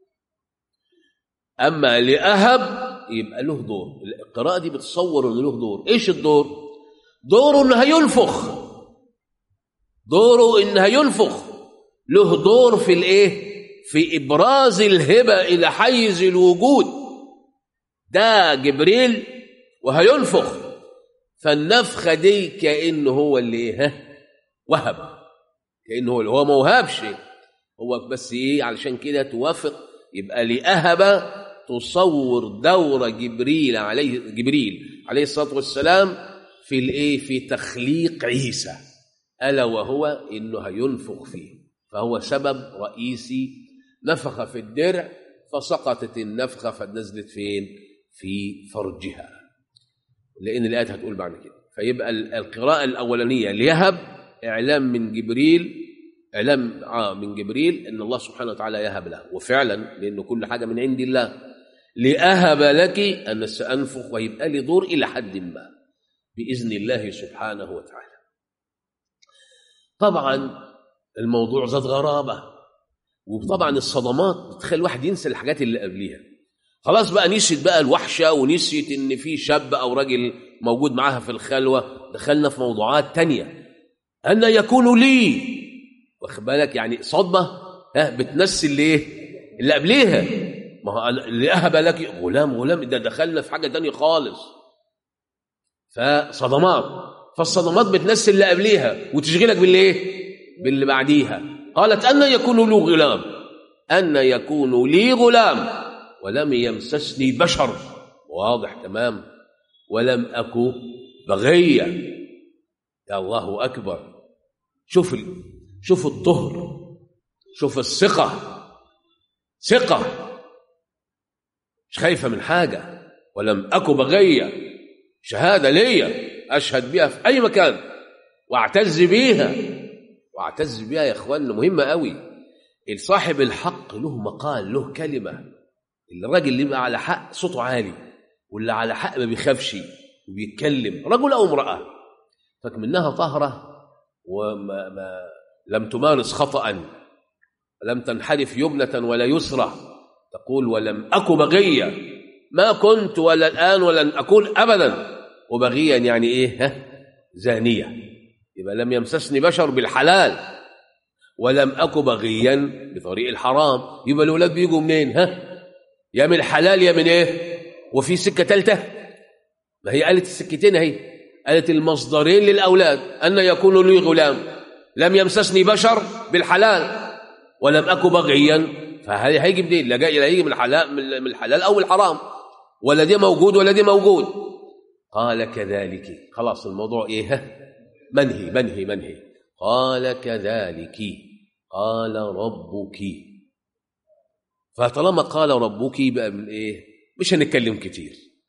أما لأهب يبقى له دور. القراءة دي بتصور إنه له دور. إيش الدور؟ دوره إنه هينفخ، دوره إنه هينفخ، له دور في الإيه؟ في إبراز الهبة إلى حيز الوجود. ده جبريل وهينفخ، فالنفخة دي كأنه هو اللي وهب، كأنه هو ما وهبش، هو بس إيه علشان كده توافق. يبقى لأهب تصور دور جبريل عليه الصلاة والسلام في الإيه؟ في تخليق عيسى، ألا وهو إنه هينفخ فيه، فهو سبب رئيسي. نفخ في الدرع فسقطت النفخة فنزلت فين؟ في فرجها، لأن الآيات هتقول بعد كده. فيبقى القراءة الأولانية ليهب إعلام من جبريل، إعلام من جبريل إن الله سبحانه وتعالى يهب له، وفعلا لأن كل حاجة من عند الله. لأهب لك أن سأنفخ، ويبقى لي دور إلى حد ما بإذن الله سبحانه وتعالى. طبعا الموضوع ذات غرابة، وطبعا الصدمات بتخلي الواحد ينسى الحاجات اللي قبليها. خلاص بقى نسيت بقى الوحشة، ونسيت إن في شاب أو راجل موجود معاها في الخلوة، دخلنا في موضوعات تانية. أن يكون لي، واخد بالك؟ يعني صدمة بتنسي اللي قبليها. ما هو اللي أهب لك غلام، ده دخلنا في حاجة تانية خالص. فالصدمات بتنسي اللي قبليها وتشغلك باللي بعديها. قالت أن يكون له غلام، أن يكون لي غلام ولم يمسسني بشر، واضح تمام، ولم أكو بغيا. يا الله أكبر، شوف الطهر، شوف الثقة، مش خايفة من حاجة. ولم أكو بغيا، شهادة ليا أشهد بها في أي مكان واعتز بيها يا إخوان. مهمة قوي. صاحب الحق له مقال، له كلمة. الراجل اللي يبقى على حق صوته عالي، واللي على حق ما بيخافش وبيتكلم، رجل أو امرأة، فكمنها طهرة وما لم تمارس خطأ، لم تنحرف يمنة ولا يسرى، تقول ولم أكو بغيا، ما كنت ولا الآن ولن أكون أبدا. وبغيا يعني إيه؟ زانية. يبقى لم يمسسني بشر بالحلال، ولم أكو بغيا بطريق الحرام. يبقى الأولاد بيجوا منين؟ يا من الحلال يا من إيه؟ وفي سكة ثالثة؟ ما هي قالت السكتين اهي، قالت المصدرين للأولاد. أن يكون لي غلام لم يمسسني بشر بالحلال ولم أكو بغيا، فهذا هيجي منين؟ لا يجي من الحلال أو الحرام، ولا دي موجود ولا دي موجود. قال كذلك، خلاص الموضوع إيه؟ منهي. قال كذلك قال ربك. فطالما قال ربك بقى من إيه؟ مش هنتكلم كتير،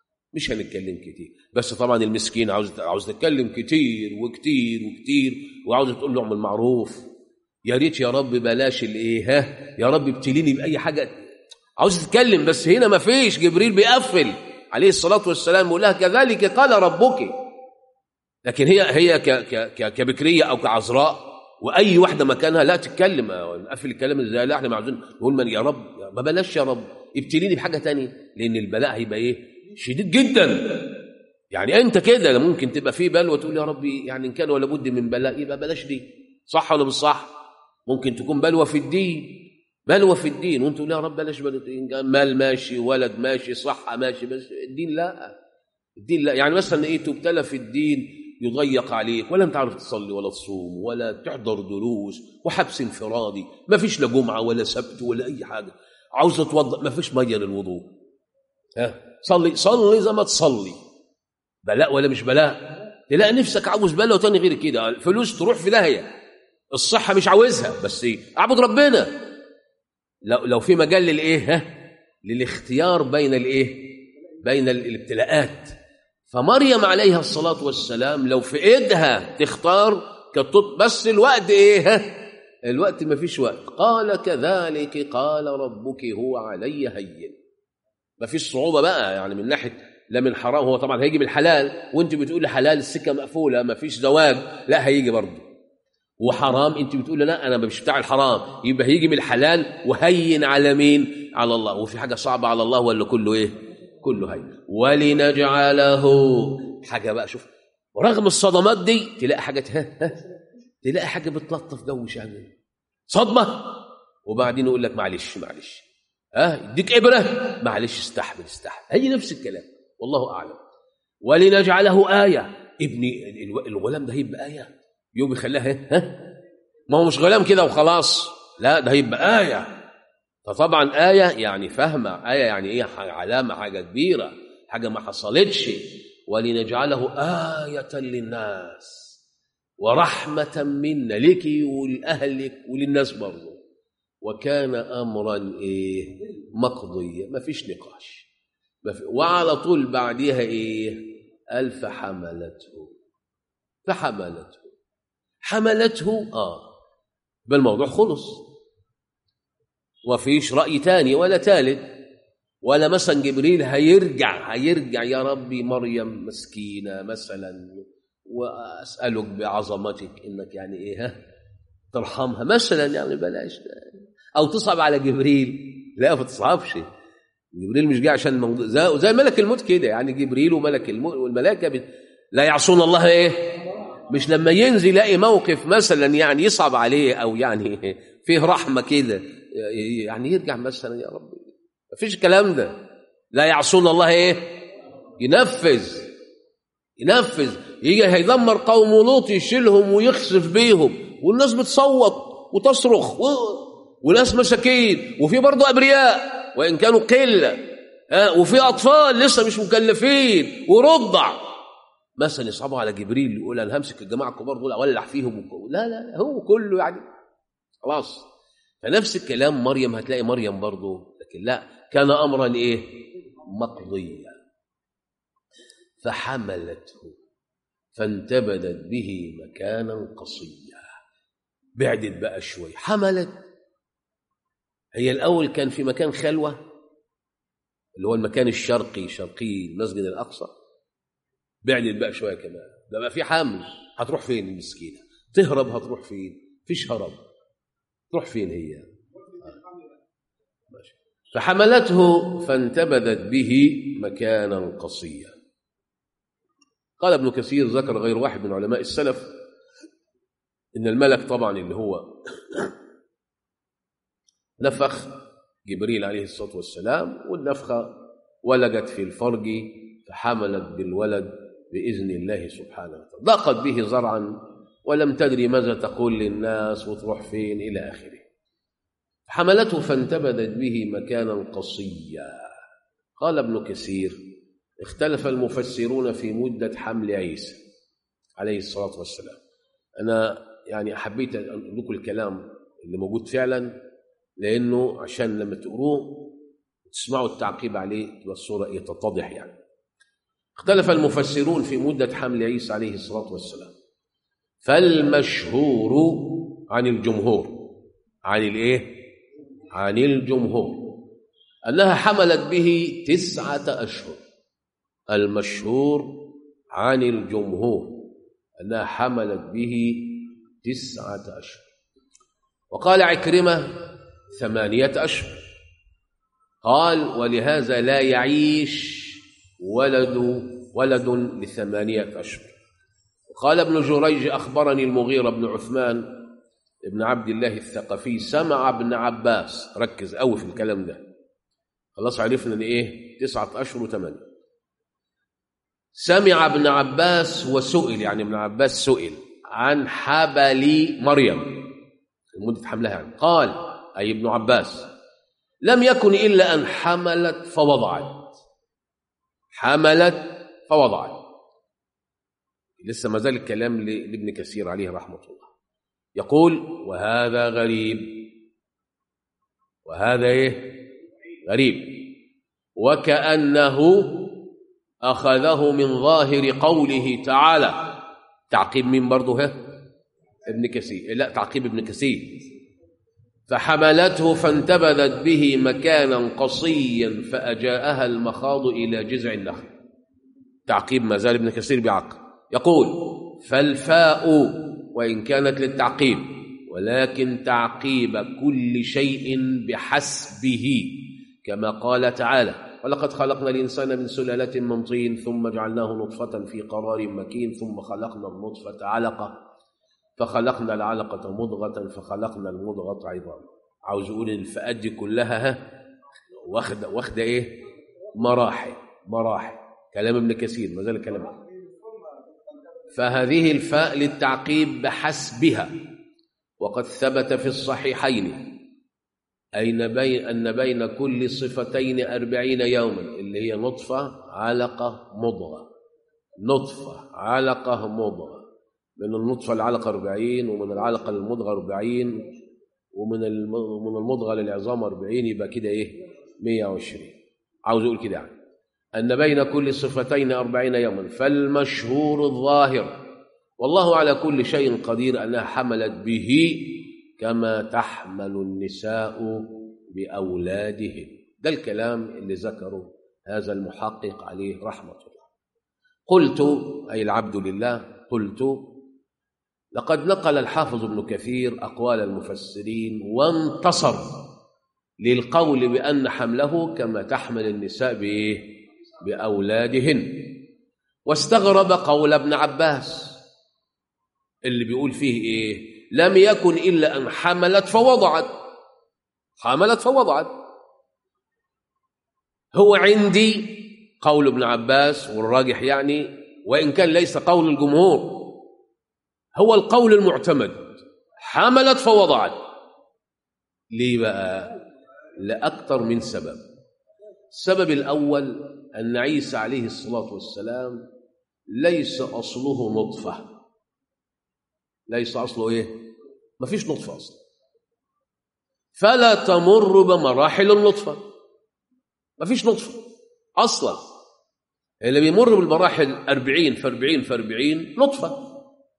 بس طبعا المسكين عاوز تتكلم كتير وعاوز تقول له اعمل معروف، يا ريت يا رب بلاش الايه، يا رب ابتليني باي حاجه، عاوز تتكلم. بس هنا ما فيش، جبريل بيقفل عليه الصلاه والسلام ويقول لها كذلك قال ربك. لكن هي كبكريه او كعذراء واي واحده مكانها لا تتكلم، نقفل الكلام ازاي؟ لا احنا عاوزين نقول من يا رب، ما بلاش يا رب ابتليني بحاجه تانية، لان البلاء هيبقى ايه؟ شديد جدا. يعني انت كده ممكن تبقى فيه بلوى تقول يا ربي يعني ان كان ولا بد من بلاء يبقى بلاش دي، صح ولا مش صح؟ ممكن تكون بلوى في الدين وانت تقول يا رب بلاش مال ماشي، ولد ماشي، صحه ماشي، بس الدين لا. يعني مثلا ايه؟ تبتلى في الدين يضيق عليك، ولا انت عارف تصلي ولا تصوم ولا تحضر دروس، وحبس انفرادي، ما فيش لا جمعه ولا سبت ولا اي حاجه، عاوز تتوضا ما فيش ميه للوضوء، صلي زي ما تصلي، بلاء ولا مش بلاء، تلاقي نفسك عاوز بلاء وتاني غير كده، الفلوس تروح في داهيه، الصحه مش عاوزها، بس اعبد ربنا. لو في مجال للايه للاختيار بين بين الابتلاءات. فمريم عليها الصلاة والسلام لو في ايدها تختار بس الوقت الوقت ما فيش وقت. قال كذلك قال ربك هو علي هين، ما فيش صعوبة بقى، يعني من ناحية لا من حرام، هو طبعا هيجي بالحلال، وانت بتقول حلال السكة مقفولة ما فيش زواج، لا هيجي برضه، وحرام انت بتقول لا انا مش بتاع الحرام، يبقى هيجي من الحلال وهين على مين؟ على الله. وفي حاجة صعبة على الله ولا كله كله هين؟ ولنجعله حاجة بقى، شوف، ورغم الصدمات دي تلاقي حاجة تلاقي حاجة بتلطف جو شامل، صدمة وبعدين يقول لك معلش يديك إبرة، معلش استحمل، هي نفس الكلام، والله أعلم. ولنجعله آية، ابني الغلام ده هيبقى آية، يوم يخليها ما هو مش غلام كده وخلاص، لا ده هيبقى آية. فطبعا آية يعني فهمة، آية يعني ايه؟ علامة، حاجة كبيرة، حاجة ما حصلتش. ولنجعله آية للناس ورحمة منا، لك ولأهلك وللناس برضه، وكان أمرا مقضيا، ما فيش نقاش. وعلى طول بعدها قال فحملته بالموضوع خلص، وفيش رأي تاني ولا ثالث، ولا مثلا جبريل هيرجع يا ربي مريم مسكينة مثلا وأسألك بعظمتك إنك يعني ترحمها مثلا، يعني بلاش، أو تصعب على جبريل، لا ما تصعبش، جبريل مش جاي عشان الموضوع زي ملك الموت كده، يعني جبريل وملك الموت والملائكة لا يعصون الله مش لما ينزل يلاقي موقف مثلا يعني يصعب عليه أو يعني فيه رحمة كده يعني يرجع مثلا يا رب، ما فيش الكلام ده، لا يعصون الله ينفذ يجي هيدمر قوم لوط، يشيلهم ويخسف بيهم، والناس بتصوت وتصرخ وناس مساكين، وفي برضه أبرياء وإن كانوا قلة، وفي أطفال لسه مش مكلفين ورضع مثلا، يصعبوا على جبريل يقول أنا همسك الجماعة الكبار دول أولع فيهم، لا هو كله يعني خلاص. فنفس الكلام مريم، هتلاقي مريم برضه، لكن لا، كان أمرا مقضيا. فحملته فانتبذت به مكانا قصيا، بعدت بقى شوي، حملت، هي الأول كان في مكان خلوة اللي هو المكان شرقي المسجد الأقصى، بعدت بقى شوية كمان، ده بقى في حمل، هتروح فين المسكينة؟ تهرب، هتروح فين؟ فيش هرب، تروح فين هي؟ فحملته فانتبذت به مكانا قصيا. قال ابن كثير ذكر غير واحد من علماء السلف إن الملك طبعا اللي هو نفخ جبريل عليه الصلاة والسلام، والنفخة ولجت في الفرج فحملت بالولد بإذن الله سبحانه وتعالى، ضاقت به زرعا ولم تدري ماذا تقول للناس وتروح فين إلى آخره. حملته فانتبذت به مكانا قصيا. قال ابن كثير اختلف المفسرون في مدة حمل عيسى عليه الصلاة والسلام. أنا يعني حبيت أن أقول لكم الكلام اللي موجود فعلا، لأنه عشان لما تقروه تسمعوا التعقيب عليه تبقى الصورة تتضح. يعني اختلف المفسرون في مدة حمل عيسى عليه الصلاة والسلام، فالمشهور عن الجمهور، عن الجمهور أنها حملت به 9 أشهر. المشهور عن الجمهور أنها حملت به 9 أشهر. وقال عكرمة 8 أشهر، قال ولهذا لا يعيش ولد ل8 أشهر. وقال ابن جريج أخبرني المغيرة بن عثمان ابن عبد الله الثقفي سمع ابن عباس، ركز قوي في الكلام ده، خلاص عرفنا ان 9 أشهر و8. سمع ابن عباس وسئل، يعني ابن عباس سئل عن حبل مريم، مدة حملها يعني، قال أي ابن عباس: لم يكن إلا أن حملت فوضعت. حملت فوضعت. لسه ما زال الكلام لابن كثير عليه رحمة الله، يقول: وهذا غريب. وهذا إيه؟ غريب. وكأنه أخذه من ظاهر قوله تعالى. تعقيب من برضه ابن كثير، لا تعقيب ابن كثير: فحملته فانتبذت به مكانا قصيا فأجاءها المخاض إلى جذع النخل. تعقيب ما زال ابن كثير بعقل، يقول: فالفاء وإن كانت للتعقيب ولكن تعقيب كل شيء بحسبه، كما قال تعالى: ولقد خلقنا الإنسان من سلالة من طين ثم جعلناه نطفة في قرار مكين ثم خلقنا النطفة علقة فخلقنا العلقة مضغة فخلقنا المضغة عظاما. عاوز أقول الفئات دي كلها واخدة إيه؟ مراحل. كلام ابن كثير ما زال كلامه. فهذه الفاء للتعقيب بحسبها. وقد ثبت في الصحيحين أن بين كل صفتين 40 يوما، اللي هي نطفة علقة مضغة. نطفة علقة مضغة، من النطفة العلقة 40 ومن العلقة للمضغة 40 ومن المضغة للعظام 40، يبقى كده إيه؟ 120. عاوز أقول كده يعني أن بين كل صفتين 40 يوما. فالمشهور الظاهر والله على كل شيء قدير أنها حملت به كما تحمل النساء بأولادهن. ده الكلام اللي ذكره هذا المحقق عليه رحمة الله. قلت أي العبد لله، قلت: لقد نقل الحافظ ابن كثير أقوال المفسرين وانتصر للقول بأن حمله كما تحمل النساء بأولادهن، واستغرب قول ابن عباس اللي بيقول فيه إيه؟ لم يكن إلا أن حملت فوضعت. حملت فوضعت. هو عندي قول ابن عباس والراجح يعني، وإن كان ليس قول الجمهور، هو القول المعتمد: حملت فوضعت. ليه بقى؟ لأكثر من سبب. السبب الأول أن عيسى عليه الصلاة والسلام ليس أصله نطفة. ليس أصله إيه؟ ما فيش نطفة أصلا، فلا تمر بمراحل النطفة. ما فيش نطفة أصلا. اللي بيمر بالمراحل 40 في 40 في 40 نطفة.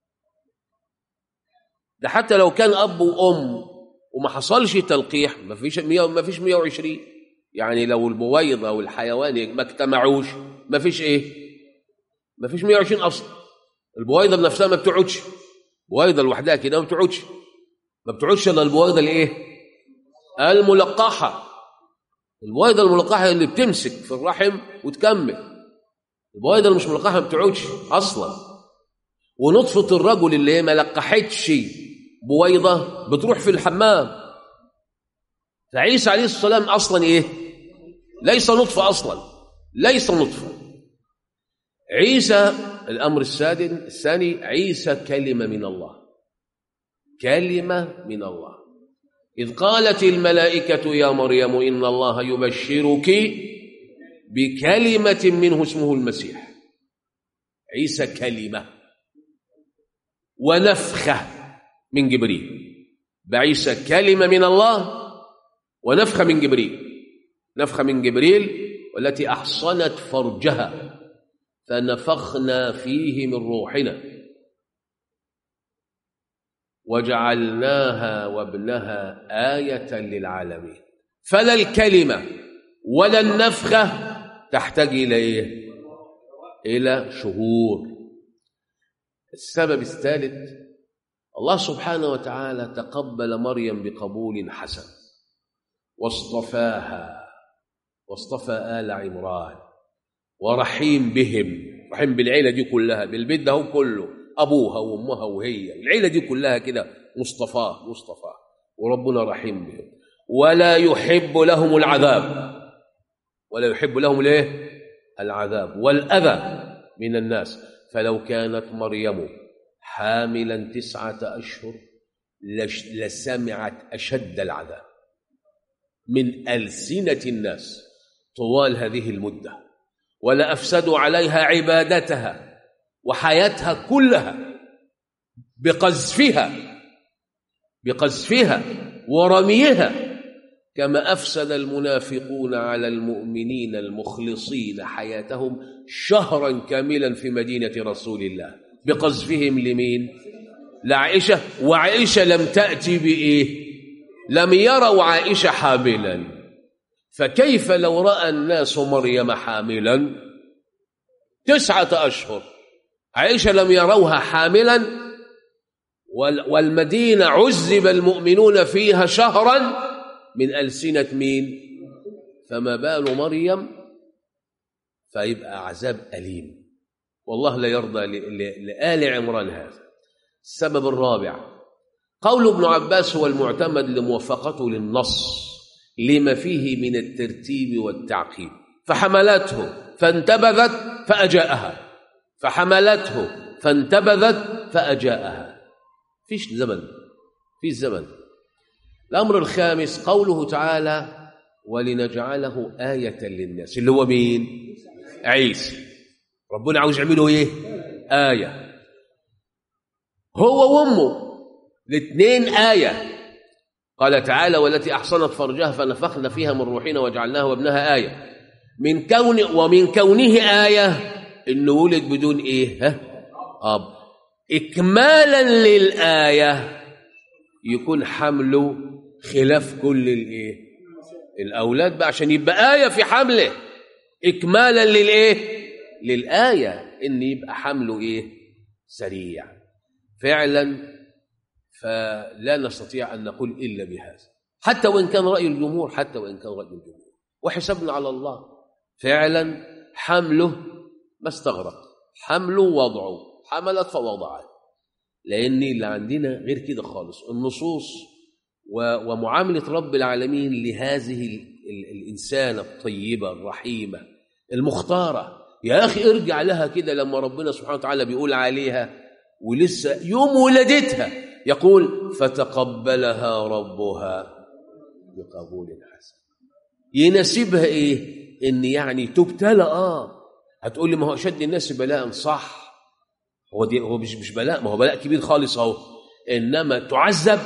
ده حتى لو كان أب وأم وما حصلش تلقيح ما فيش 120. يعني لو البويضة والحيوان ما اجتمعوش ما فيش إيه؟ ما فيش 120 أصلا. البويضة بنفسها ما بتقعدش، بويضة لوحدها كده ما بتقعدش إلا البويضة الإيه؟ الملقحة. البويضة الملقحة اللي بتمسك في الرحم وتكمل. البويضة اللي مش ملقحة ما بتقعدش أصلا. ونطفة الرجل اللي ما لقحتش بويضة بتروح في الحمام. فعيسى عليه السلام أصلا إيه؟ ليس نطفة أصلا، ليس نطفة. عيسى الأمر الثاني: عيسى كلمة من الله. كلمة من الله. إذ قالت الملائكة يا مريم إن الله يبشرك بكلمة منه اسمه المسيح. عيسى كلمة ونفخة من جبريل. بعيسى كلمة من الله ونفخة من جبريل. نفخة من جبريل والتي أحصنت فرجها فنفخنا فيه من روحنا وجعلناها وابنها آية للعالمين. فلا الكلمة ولا النفخة تحتاج إلى إيه؟ إلى شهور. السبب الثالث: الله سبحانه وتعالى تقبل مريم بقبول حسن واصطفاها، واصطفى آل عمران، ورحيم بهم، رحيم بالعيلة دي كلها، بالبيت ده هو كله، أبوها وأمها وهي، العيلة دي كلها كده مصطفى، وربنا رحيم بهم. ولا يحب لهم العذاب. ولا يحب لهم الايه؟ العذاب والأذى. من الناس. فلو كانت مريم حاملا 9 أشهر لسمعت أشد العذاب من ألسنة الناس طوال هذه المدة، ولأفسدوا عليها عبادتها وحياتها كلها بقذفها ورميها، كما أفسد المنافقون على المؤمنين المخلصين حياتهم شهرا كاملا في مدينة رسول الله بقذفهم لمين؟ لعائشة. وعائشة لم تأتي بإيه؟ لم يروا عائشة حاملا، فكيف لو رأى الناس مريم حاملا 9 أشهر؟ عائشة لم يروها حاملا، والمدينة عذب المؤمنون فيها شهرا من ألسنة مين؟ فما بال مريم؟ فيبقى عذاب أليم، والله لا يرضى لآل عمران هذا. السبب الرابع قول ابن عباس هو المعتمد لموافقته للنص لما فيه من الترتيب والتعقيب. فحملته فانتبذت فأجاءها، فحملته فانتبذت فأجاءها، فيش زمن. الأمر الخامس قوله تعالى ولنجعله آية للناس، اللي هو مين؟ عيسى. ربنا عاوز يعمله ايه؟ آية. هو وامه الاثنين آية. قال تعالى والتي أحصنت فرجها فنفخنا فيها من روحنا وجعلناها وابنها آية. ومن كونه آية إنه ولد بدون إيه؟ أب. إكمالا للآية يكون حمله خلاف كل الإيه؟ الأولاد بقى، عشان يبقى آية في حمله. إكمالا للإيه؟ للآية، إن يبقى حمله إيه؟ سريع فعلا. فلا نستطيع أن نقول إلا بهذا، حتى وإن كان رأي الجمهور، وحسبنا على الله. فعلا حمله ما استغرق، حمله وضعه، حملت فوضعت، لأن اللي عندنا غير كده خالص. النصوص ومعاملة رب العالمين لهذه الإنسانة الطيبة الرحيمة المختارة. يا أخي ارجع لها كده، لما ربنا سبحانه وتعالى بيقول عليها ولسه يوم ولدتها يقول فتقبلها ربها بقبول حسن. يناسبها ايه؟ ان يعني تبتلى. هتقول لي ما هو اشد الناس بلاء، صح، هو مش بلاء، ما هو بلاء كبير خالص اهو، انما تعذب؟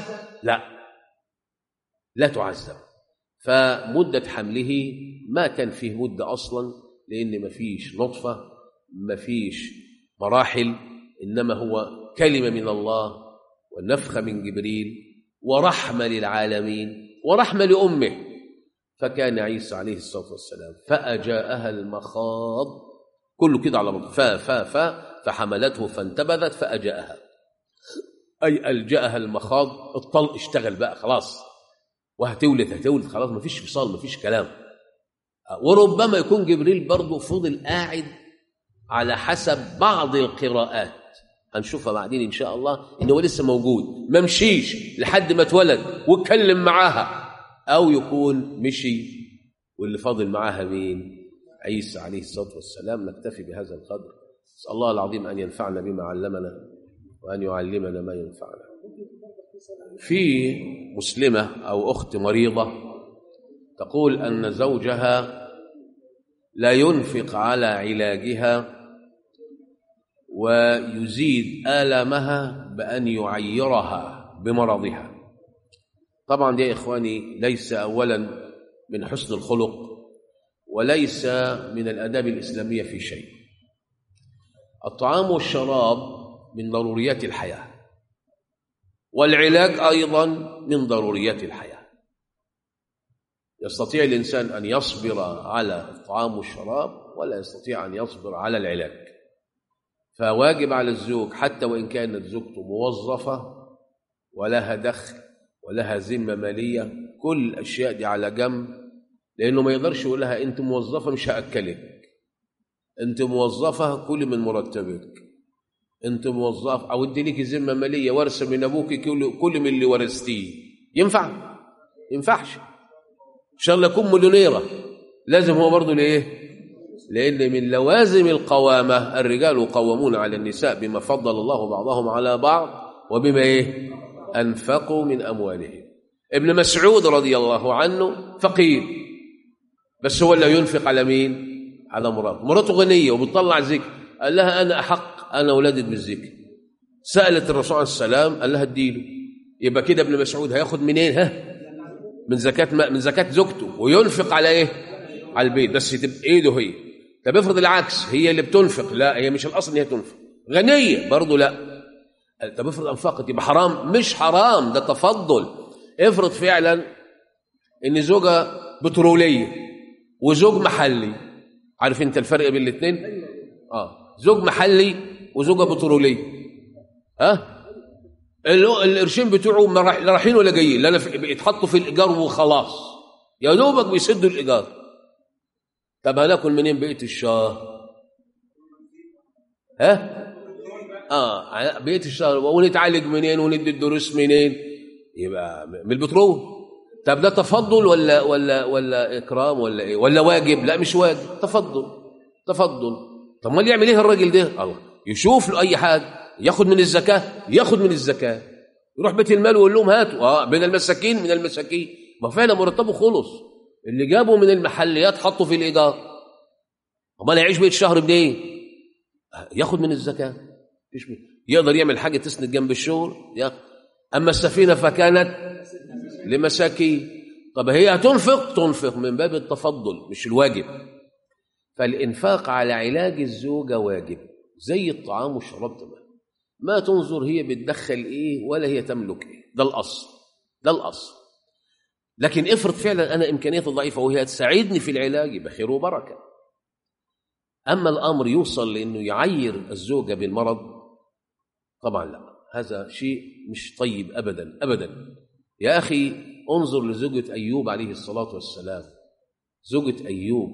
لا تعذب. فمدة حمله ما كان فيه مدة اصلا، لان ما فيش نطفة، ما فيش مراحل، انما هو كلمة من الله ونفخة من جبريل ورحمة للعالمين ورحمة لأمه. فكان عيسى عليه الصلاة والسلام فأجاءها المخاض، كله كده على بعض، فحملته فانتبذت فأجاءها، أي ألجأها المخاض. الطلق اشتغل بقى خلاص، وهتولد خلاص، مفيش فصال، مفيش كلام. وربما يكون جبريل برضه فضل قاعد على حسب بعض القراءات، هنشوفها بعدين إن شاء الله، إنه لسه موجود، ما مشيش لحد ما اتولد واتكلم معاها، أو يكون مشي واللي فاضل معاها مين؟ عيسى عليه الصلاة والسلام. نكتفي بهذا القدر. أسأل الله العظيم أن ينفعنا بما علمنا وأن يعلمنا ما ينفعنا. في مسلمة أو أخت مريضة تقول أن زوجها لا ينفق على علاجها ويزيد آلامها بأن يعيرها بمرضها. طبعا دي يا إخواني ليس أولا من حسن الخلق، وليس من الآداب الإسلامية في شيء. الطعام والشراب من ضروريات الحياة، والعلاج أيضا من ضروريات الحياة. يستطيع الإنسان أن يصبر على الطعام والشراب، ولا يستطيع أن يصبر على العلاج. فواجب على الزوج، حتى وإن كانت زوجته موظفة ولها دخل ولها ذمة مالية، كل الأشياء دي على جنب، لأنه ما يقدرش يقول لها أنت موظفة مش هأكلك، أنت موظفة كل من مرتبك، أنت موظف أو أدي لك ذمة مالية ورثة من أبوك كل من اللي ورثتيه. ينفع؟ ينفعش. إن شاء الله يكون مليونيرة، لازم هو برضه لإيه؟ لأن من لوازم القوامة الرجال قوامون على النساء بما فضل الله بعضهم على بعض وبما إيه؟ أنفقوا من أموالهم. ابن مسعود رضي الله عنه فقير، بس هو اللي ينفق على مين؟ على مراته غنية وبتطلع زكاة، قال لها أنا أحق، أنا ولدت بالزكاة. سألت الرسول عليه السلام قال لها اديله. يبقى كده ابن مسعود هياخد منين؟ من زكاة زوجته، وينفق على ايه؟ على البيت، بس تبقى ايده هي. طب افرض العكس، هي اللي بتنفق، لا هي مش الاصل ان هي تنفق، غنيه برضه لا. طب افرض انفقت يبقى حرام؟ مش حرام، ده تفضل. افرض فعلا ان زوجه بتروليه وزوج محلي، عارف انت الفرق بين الاثنين؟ زوج محلي وزوجه بتروليه. القرشين بتوعه لا رايحين ولا جايين، لا بيتحطوا في الايجار وخلاص، يا دوبك بيسدوا الايجار. طب هناكل منين بقيه الشهر؟ بقيه الشهر، ونتعالج منين وندي الدروس منين؟ يبقى من البترول. طب ده تفضل ولا اكرام ولا ايه؟ ولا واجب؟ لا مش واجب، تفضل. طب ما اللي يعمل ايه الراجل ده؟ الله يشوف له اي حاجه، ياخد من الزكاه، يروح بيت المال ويقول لهم هاتوا من المساكين. ما فعلا مرتبه خلص، اللي جابوا من المحليات حطوا في الايجار، امال يعيش بيت الشهر منين؟ ياخد من الزكاه. يقدر يعمل حاجه تسند جنب الشغل ياخد. اما السفينه فكانت لمساكين. طب هي تنفق من باب التفضل مش الواجب. فالانفاق على علاج الزوجه واجب زي الطعام والشراب تمام، ما تنظر هي بتدخل ايه ولا هي تملك ايه، ده الاصل. لكن افرض فعلا انا امكانياتي ضعيفه وهي تساعدني في العلاج يبقى خير وبركه. اما الامر يوصل لانه يعير الزوجه بالمرض، طبعا لا، هذا شيء مش طيب ابدا. يا اخي انظر لزوجة ايوب عليه الصلاه والسلام. زوجة ايوب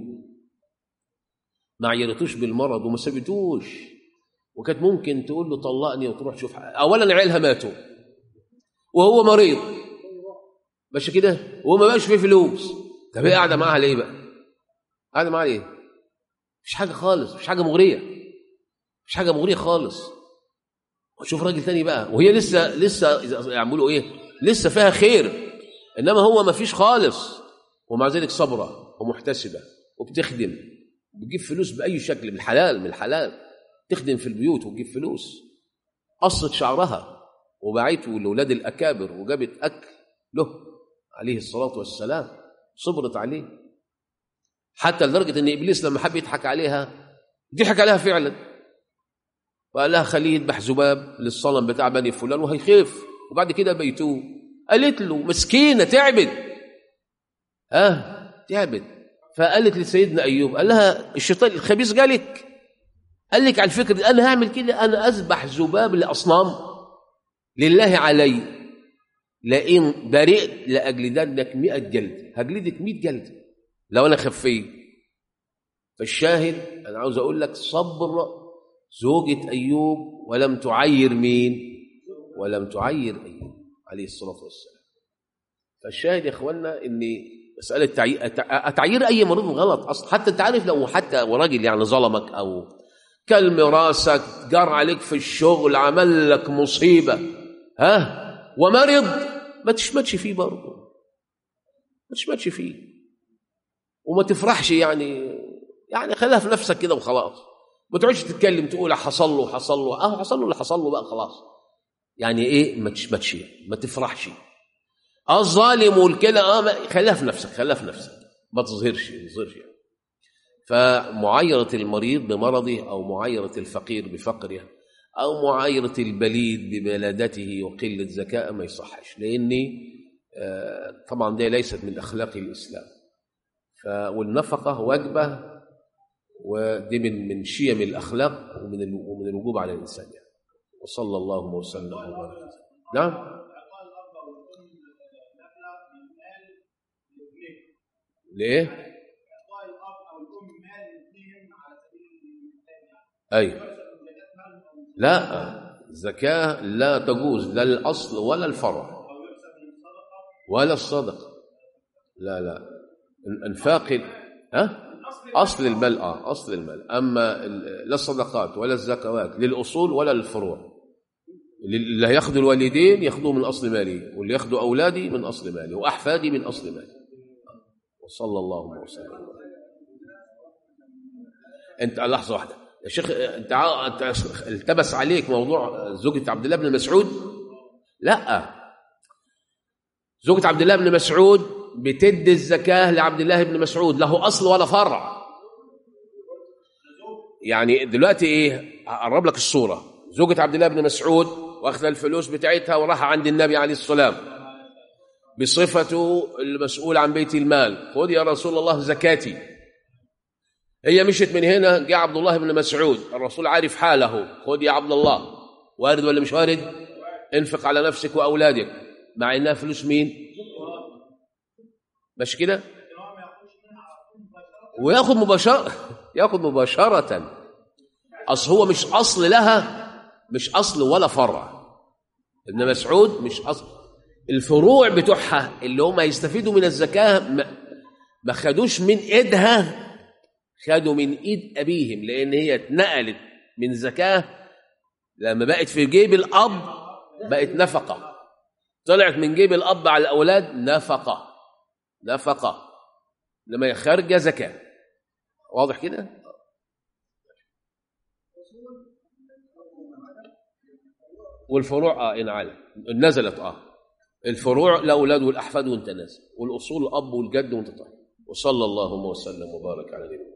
ما عيرتوش بالمرض وما سابتوش، وكانت ممكن تقول له طلقني وتروح شوف اولا عيالها ماتوا وهو مريض ماشي كده، وما بقاش فيه فلوس. طب هي قاعده معاها ليه بقى؟ قاعده معاها ليه؟ مش حاجه خالص، مش حاجه مغريه خالص. وشوف راجل تاني بقى وهي لسه يعملوا ايه؟ لسه فيها خير، انما هو ما فيش خالص، ومع ذلك صبره ومحتسبه وبتخدم وبتجيب فلوس باي شكل، من الحلال تخدم في البيوت وتجيب فلوس. قصت شعرها وبعته لاولاد الاكابر وجابت اكل له عليه الصلاه والسلام، صبرت عليه حتى لدرجه ان ابليس لما حب يضحك عليها ضحك عليها فعلا، وقال لها خليه يذبح ذباب للصنم بتاع بني فلان وهيخف، وبعد كده بيتوه. قالت له مسكينه تعبت فقالت لسيدنا ايوب، قال لها الشيطان الخبيث قال لك على الفكره دي، انا هعمل كده، انا اذبح ذباب لاصنام لله علي، لئن برئت لاجلدنك 100 جلد، هجلدك 100 جلد لو انا خفيت. فالشاهد انا عاوز اقول لك صبر زوجة ايوب ولم تعير مين؟ ولم تعير ايوب عليه الصلاه والسلام. فالشاهد يا اخوانا ان مساله تعيير اي مريض غلط اصلا. حتى انت عارف لو حتى وراجل يعني ظلمك او كلم راسك، جار عليك في الشغل، عمل لك مصيبه ومرض، ما تشمتش فيه برضه، ما تشمتش فيه وما تفرحش يعني خليها في نفسك كده وخلاص. ما تقعدش تتكلم تقول حصل له حصل له اللي حصل له بقى خلاص. يعني ايه ما تشمتش، ما تفرحش. الظالم والكده خليها في نفسك ما تظهرش يعني. فمعايرة المريض بمرضه أو معايرة الفقير بفقره أو معايرة البليد ببلادته وقلة ذكاء ما يصحش، لأني طبعا دي ليست من أخلاق الإسلام. والنفقة واجبة، ودي من شيم الأخلاق ومن الوجوب على الإنسان يعني. وصلى الله وسلم وبارك. نعم. ليه؟ أي لا، زكاة لا تجوز لا الأصل ولا الفرع ولا الصدقة. لا انفاق أصل المال أصل المال. أما لا الصدقات ولا الزكوات للأصول ولا للفروع. اللي هياخدوا الوالدين ياخدوه من أصل مالي، واللي ياخدوا أولادي من أصل مالي، وأحفادي من أصل مالي. وصلى الله وسلم. أنت لحظة واحدة يا شيخ، أنت التبس عليك موضوع زوجة عبد الله بن مسعود. لا، زوجة عبد الله بن مسعود بتدي الزكاة لعبد الله بن مسعود، له أصل ولا فرع. يعني دلوقتي إيه، أقرب لك الصورة. زوجة عبد الله بن مسعود واخذ الفلوس بتاعتها وراح عند النبي عليه السلام بصفته المسؤول عن بيت المال، خذ يا رسول الله زكاتي. هي مشت من هنا، جاء عبد الله بن مسعود، الرسول عارف حاله، خذ يا عبد الله. وارد ولا مش وارد؟ انفق على نفسك وأولادك، مع إنها فلوس مين؟ مش كده؟ وياخذ مباشرة، ياخذ مباشرة. أصل هو مش أصل لها، مش أصل ولا فرع. ابن مسعود مش أصل. الفروع بتوعها اللي هم يستفيدوا من الزكاة ما خدوش من إيدها، خدوا من إيد أبيهم، لأن هي اتنقلت من زكاة لما بقت في جيب الأب بقت نفقة، طلعت من جيب الأب على الأولاد نفقة لما يخرج زكاة. واضح كده؟ والفروع إن علم نزلت الفروع الأولاد والأحفاد وانت نازل، والأصول الأب والجد وانت طالع. وصلى اللهم وسلم وبارك على نبينا.